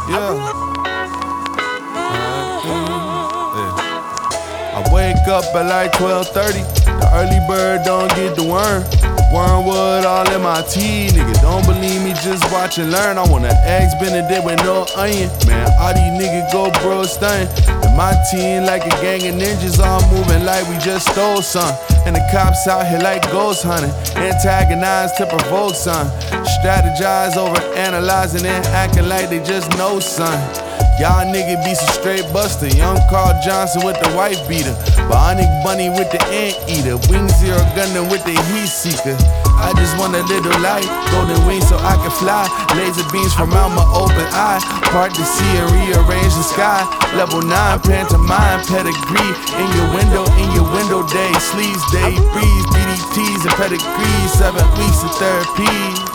Yeah. I wake up at like 12:30. The early bird don't get the worm. Wormwood all in my tea, nigga. Don't believe me, just watch and learn. I want an eggs Benedict with no onion. Man, all these niggas go bro stunning. And my team like a gang of ninjas, all moving like we just stole some. And the cops out here like ghost hunting, antagonize to provoke some. Strategize over analyzing and acting like they just know son. Y'all niggas be some straight buster. Young Carl Johnson with the wife beater, Bionic Bunny with the anteater, Wing Zero Gunner with the heat seeker. I just want a little light, golden wings so I can fly. Laser beams from out my open eye, part the sea and rearrange the sky. Level 9 pantomime pedigree in your window day. Sleeves day breeze, DDTs and pedigrees, 7 weeks of therapy.